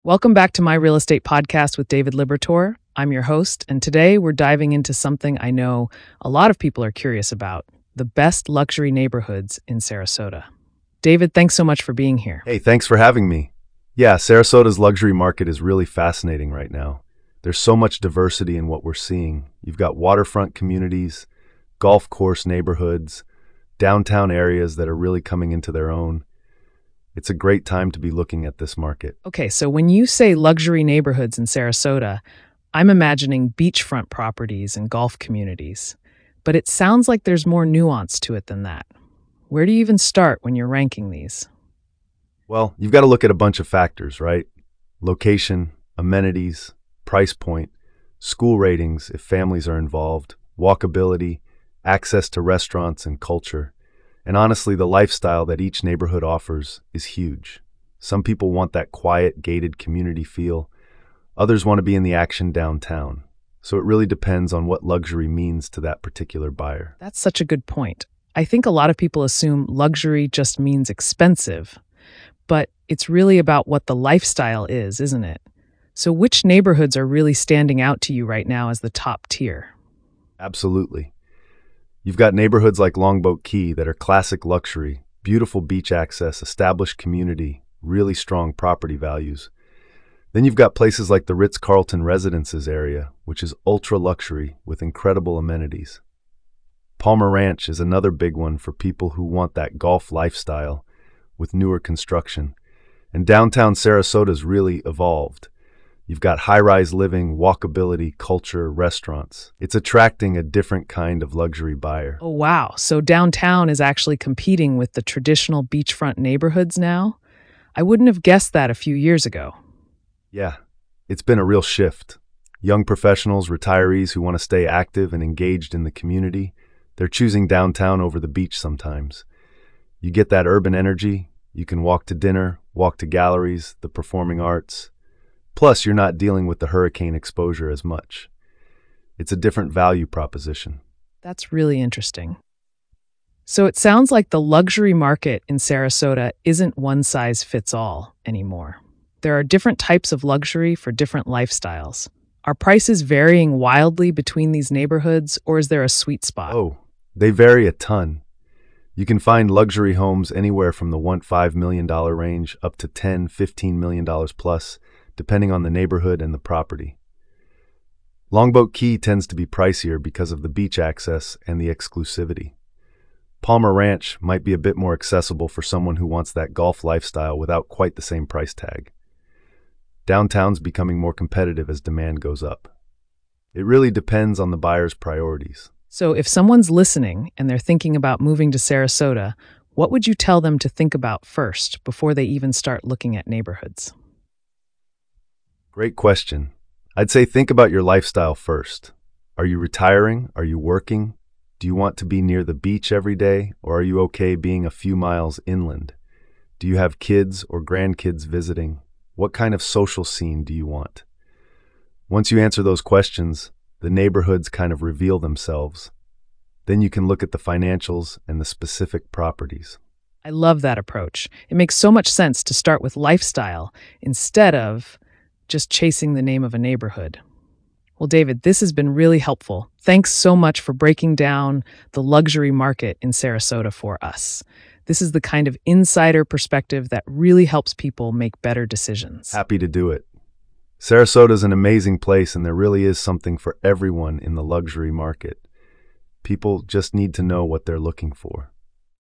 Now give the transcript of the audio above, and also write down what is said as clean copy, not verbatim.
Welcome back to my real estate podcast with David Libertor. I'm your host, and today we're diving into something I know a lot of people are curious about: the best luxury neighborhoods in Sarasota. David, thanks so much for being here. Hey, thanks for having me. Yeah, Sarasota's luxury market is really fascinating right now. There's so much diversity in what we're seeing. You've got waterfront communities, golf course neighborhoods, downtown areas that are really coming into their own. It's a great time to be looking at this market. Okay, so when you say luxury neighborhoods in Sarasota, I'm imagining beachfront properties and golf communities. But it sounds like there's more nuance to it than that. Where do you even start when you're ranking these? Well, you've got to look at a bunch of factors, right? Location, amenities, price point, school ratings if families are involved, walkability, access to restaurants and culture. And honestly, the lifestyle that each neighborhood offers is huge. Some people want that quiet, gated community feel. Others want to be in the action downtown. So it really depends on what luxury means to that particular buyer. That's such a good point. I think a lot of people assume luxury just means expensive, but it's really about what the lifestyle is, isn't it? So which neighborhoods are really standing out to you right now as the top tier? Absolutely. You've got neighborhoods like Longboat Key that are classic luxury, beautiful beach access, established community, really strong property values. Then you've got places like the Ritz-Carlton Residences area, which is ultra luxury with incredible amenities. Palmer Ranch is another big one for people who want that golf lifestyle with newer construction. And downtown Sarasota's really evolved. You've got high-rise living, walkability, culture, restaurants. It's attracting a different kind of luxury buyer. Oh, wow. So downtown is actually competing with the traditional beachfront neighborhoods now? I wouldn't have guessed that a few years ago. Yeah, it's been a real shift. Young professionals, retirees who want to stay active and engaged in the community, they're choosing downtown over the beach sometimes. You get that urban energy, you can walk to dinner, walk to galleries, the performing arts. Plus, you're not dealing with the hurricane exposure as much. It's a different value proposition. That's really interesting. So it sounds like the luxury market in Sarasota isn't one size fits all anymore. There are different types of luxury for different lifestyles. Are prices varying wildly between these neighborhoods, or is there a sweet spot? Oh, they vary a ton. You can find luxury homes anywhere from the $1.5 million range up to $10, $15 million plus, depending on the neighborhood and the property. Longboat Key tends to be pricier because of the beach access and the exclusivity. Palmer Ranch might be a bit more accessible for someone who wants that golf lifestyle without quite the same price tag. Downtown's becoming more competitive as demand goes up. It really depends on the buyer's priorities. So if someone's listening and they're thinking about moving to Sarasota, what would you tell them to think about first before they even start looking at neighborhoods? Great question. I'd say think about your lifestyle first. Are you retiring? Are you working? Do you want to be near the beach every day, or are you okay being a few miles inland? Do you have kids or grandkids visiting? What kind of social scene do you want? Once you answer those questions, the neighborhoods kind of reveal themselves. Then you can look at the financials and the specific properties. I love that approach. It makes so much sense to start with lifestyle instead of just chasing the name of a neighborhood. Well, David, this has been really helpful. Thanks so much for breaking down the luxury market in Sarasota for us. This is the kind of insider perspective that really helps people make better decisions. Happy to do it. Sarasota's an amazing place, and there really is something for everyone in the luxury market. People just need to know what they're looking for.